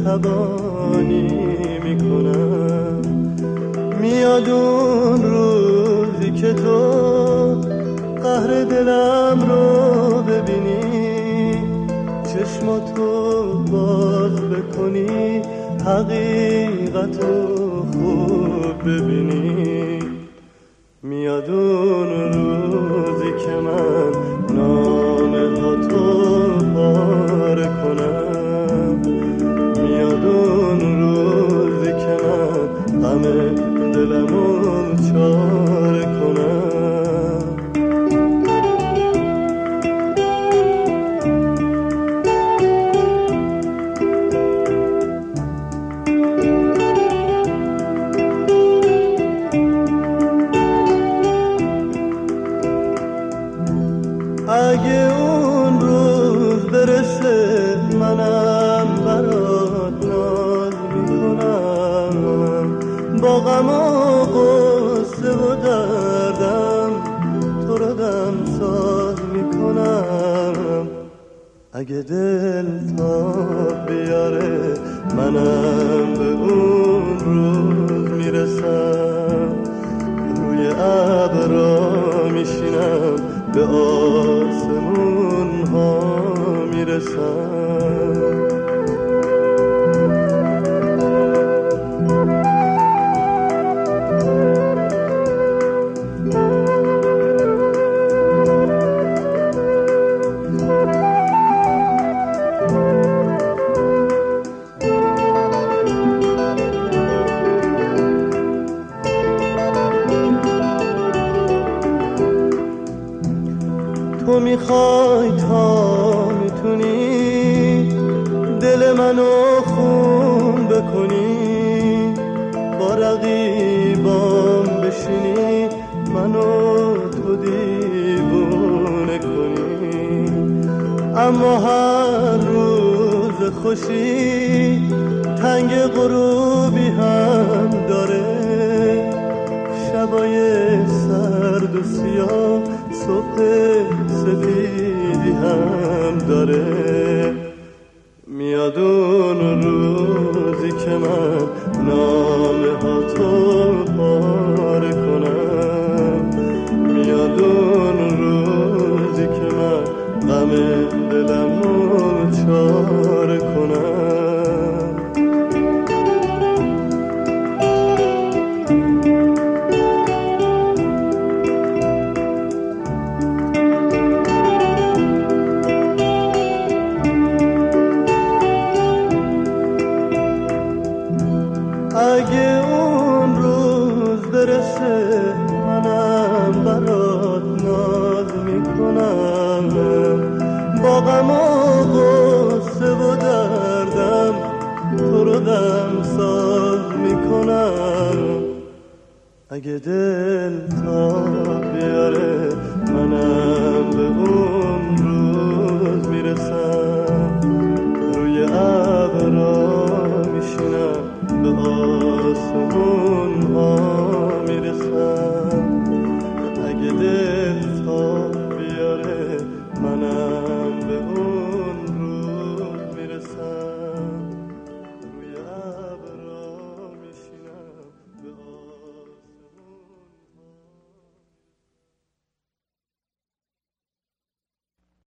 تبانی میکنم. میاد اون روزی که تو قهر دلم رو ببینی، چشماتو باز بکنی، حقیقتو خوب ببینی. میاد اون روزی که من نامه ها تو پاره کنم. میاد اون روزی که من غم دلمو چاره کنم. اگه اون روز برسه منم برات ناز میکنم، با غم و غصه و دردم تو رو دم ساز میکنم. اگه دل تا بیاره منم به اون روز میرسم، روی ابرا میشینم به آسمون ها میرسم. تو میخوای تا میتونی دل منو خون بکنی، با رقیبام بشینی منو تو دیوونه کنی. اما هر روز خوشی تنگ غروبی هم داره، شبای سرد و سیاه صبح سفیدی هم داره. میاد اون روزی که من نامه ها تو پاره کنم. میاد اون روزی که من غم دلمو چاره کنم. اگه اون روز برسه منم برات ناز میکنم، با غم و غصه و دردم تو رو دم ساز میکنم. اگه دل تا بیاره منم به اون روز میرسم، روی ابرا میشینم به آسمون ها میرسم. اگه دل تا